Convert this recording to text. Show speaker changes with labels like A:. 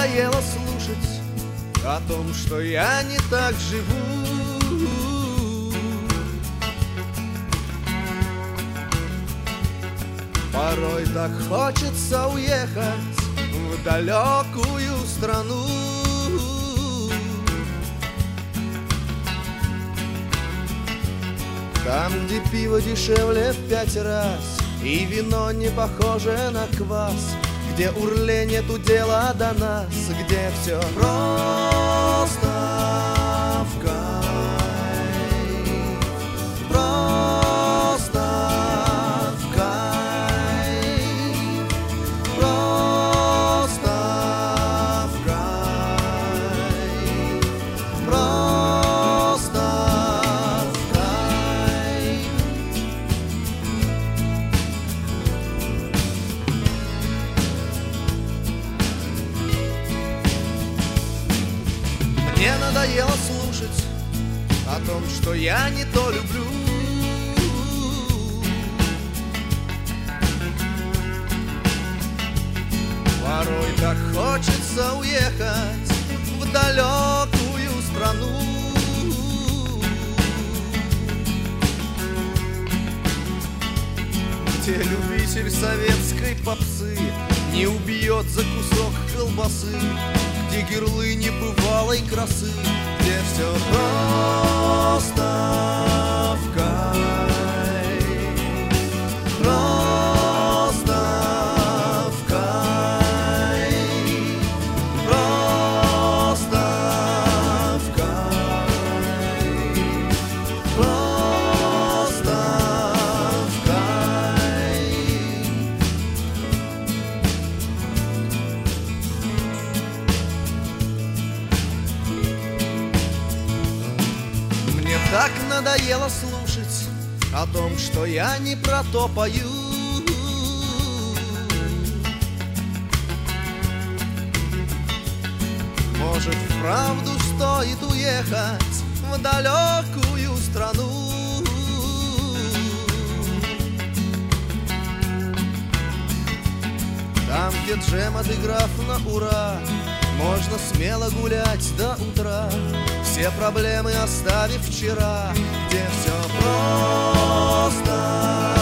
A: надоело слушать о том, что я не так живу. Порой так хочется уехать в далекую страну, там, где пиво дешевле в 5 раз и вино не похоже на квас, где урле нету дела до нас, где все просто в кайф, просто в кайф, просто в кайф, просто в кайф. Мне надоело слушать о том, что я не то люблю. Порой так хочется уехать в далекую страну, где любитель советской попсы не убьет за кусок колбасы, где герлы небывалой красы, где все просто в кайф, просто в кайф, просто в кайф, просто в кайф. Мне так надоело слушать о том, что я не про то пою. Может, вправду стоит уехать в далекую страну, там, где джем, отыграв на ура, можно смело гулять до утра, все проблемы оставив вчера, где все просто